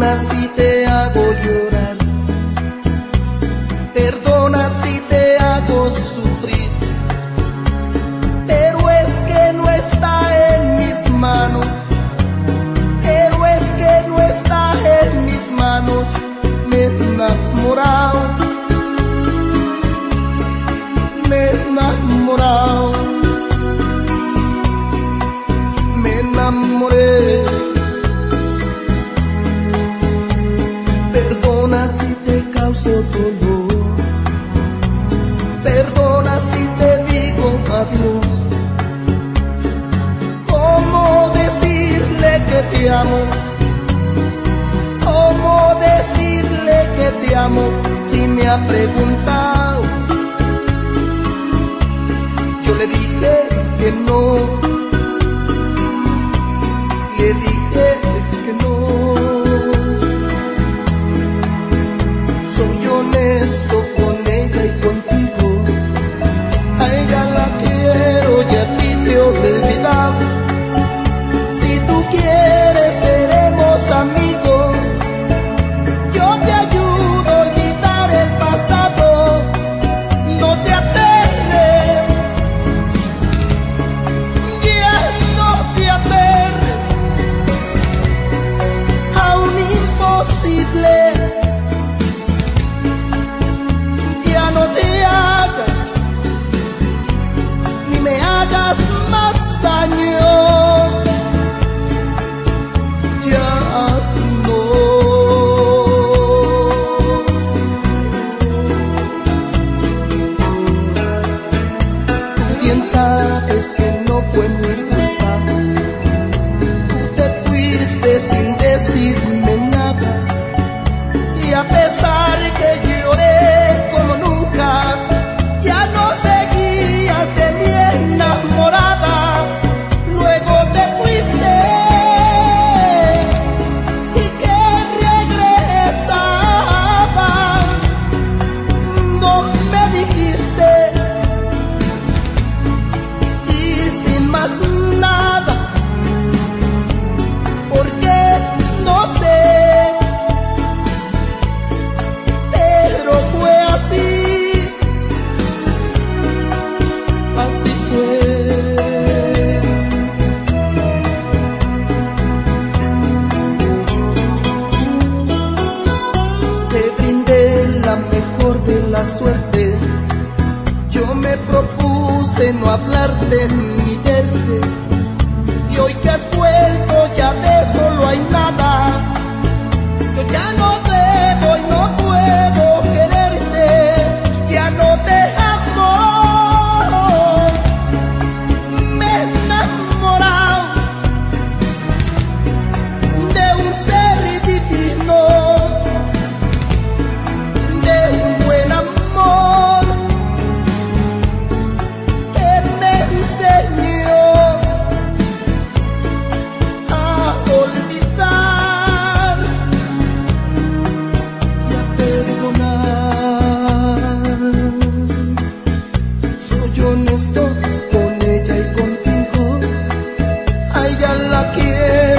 Perdona si te hago llorar, perdona si te hago sufrir, pero es que no está en mis manos, pero es que no está en mis manos. Me he enamorado, me he enamorado, me enamoré. Perdona si te causo dolor, perdona si te digo adiós. ¿Cómo decirle que te amo? ¿Cómo decirle que te amo si me ha preguntado? Yo le dije que no, le dije que no. Soy honesto con ella y contigo, a ella la quiero y a ti te he olvidado. Si tú quieres seremos amigos, yo te ayudo a olvidar el pasado. No te aferres, ya no te aferres a un imposible. Ya no te hagas, ni me hagas más daño. Ya no. Tú bien sabes que no fue mi culpa. Tú te fuiste sin decirme nada, y a pesar que lloré como nunca, ya no seguías de mi enamorada. Luego te fuiste y que regresabas, no me dijiste, y sin más nada, porque no sé, pero fue así, así fue. Te brindé la mejor de las suertes, yo me propuse no hablarte ni verte, y hoy que has vuelto ya de eso no hay nada. Yo ya no debo y no puedo quererte, ya no te amo. Me he enamorado de un ser divino, de un buen amor que me enseñó a olvidar y a perdonar. Soy honesto con ella y contigo, a ella la quiero